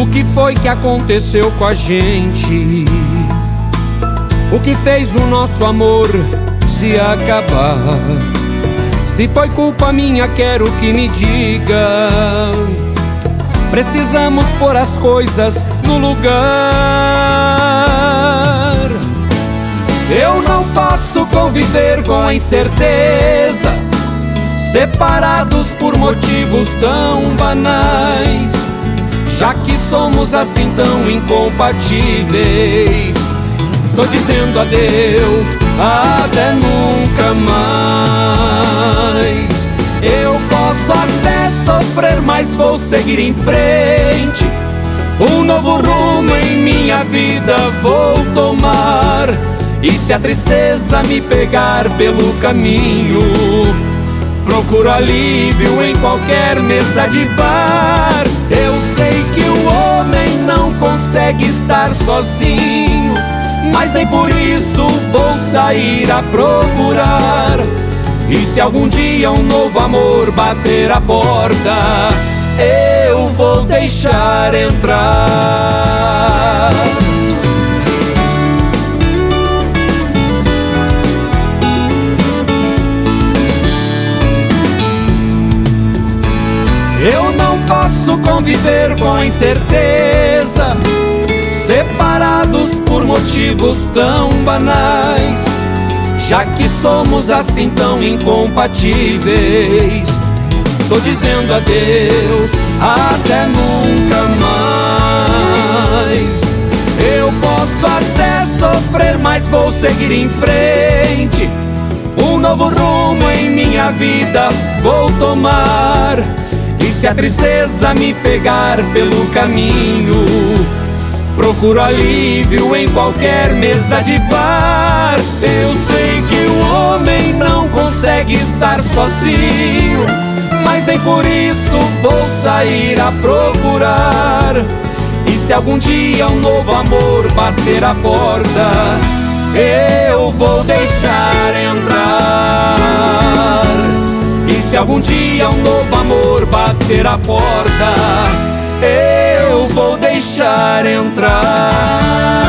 O que foi que aconteceu com a gente? O que fez o nosso amor se acabar? Se foi culpa minha, quero que me diga. Precisamos pôr as coisas no lugar. Eu não posso conviver com a incerteza, separados por motivos tão banais, já que somos assim tão incompatíveis. Tô dizendo adeus, até nunca mais. Eu posso até sofrer, mas vou seguir em frente. Um novo rumo em minha vida vou tomar. E se a tristeza me pegar pelo caminho, procuro alívio em qualquer mesa de bar. Eu sei que o homem não consegue estar sozinho, mas nem por isso vou sair a procurar. E se algum dia um novo amor bater a porta, eu vou deixar entrar. Eu não posso conviver com a incerteza, separados por motivos tão banais, já que somos assim tão incompatíveis. Tô dizendo adeus, até nunca mais. Eu posso até sofrer, mas vou seguir em frente. Um novo rumo em minha vida vou tomar. E se a tristeza me pegar pelo caminho, procuro alívio em qualquer mesa de bar. Eu sei que o homem não consegue estar sozinho, mas nem por isso vou sair a procurar. E se algum dia um novo amor bater a porta, eu vou deixar entrar. E se algum dia um novo amor bater a porta, eu vou deixar entrar.